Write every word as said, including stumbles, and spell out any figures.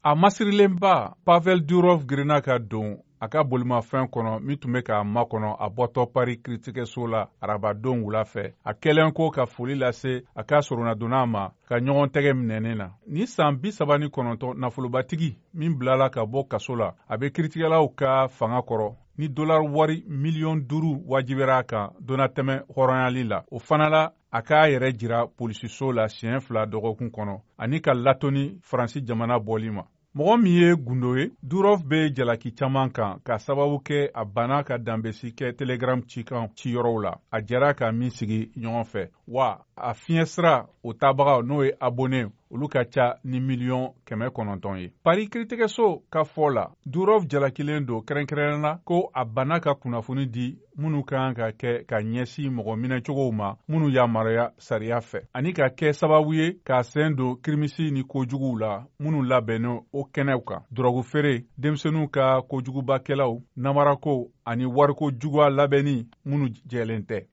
a masirilenba Pavel Durov girinna ka don a ka bolimafɛn kɔnɔ min tun bɛ k'a makɔnɔ a bɔtɔ Paris kiiritigɛso la arabadon wula fɛ. A kɛlen ko ka foli lase a ka soronnadonna ma ka ɲɔgɔn tɛgɛ minɛnen na. Ni san bi saba ni kɔnɔntɔn nafolobatigi min bilala ka bɔ kaso la a bɛ kiiritigɛlaw ka fanga kɔrɔ ni dolar wari miliyɔn duuru wajibira a kan donnatɛmɛ hɔrɔnyali la. O fana la a k'a yɛrɛ jira polisiso la siɲɛ fila dɔgɔkun kɔnɔ ani ka latɔnni Faransi jamana bɔli ma. Mɔgɔ min ye gundo ye, Durov bɛ jalaki caman kan ka sababu kɛ a banna ka danbesi kɛ telegram cikan ciyɔrɔw la. A jɛra ka min sigi ɲɔgɔn fɛ. Wa a fiɲɛ sira o tabaga n'o ye abonné olu ka ca ni miliyɔn kɛmɛ kɔnɔntɔn ye. Paris kiiritigɛso ka fɔ la, Durov jalakilen don kɛrɛnkɛrɛnna ko a banna ka kunnafoni di minnu kan ka kɛ ka ɲɛsin mɔgɔ minɛcogow ma minnu yamaruya sariya fɛ, ani ka kɛ sababu ye k'a sen don kirimisi ni kojuguw la minnu labɛnnen o kɛnɛw kan. Dɔrɔgu feere, denmisɛnninw ka kojugubakɛlaw, namarako ani wariko juguya labɛnni minnu jɛlen tɛ.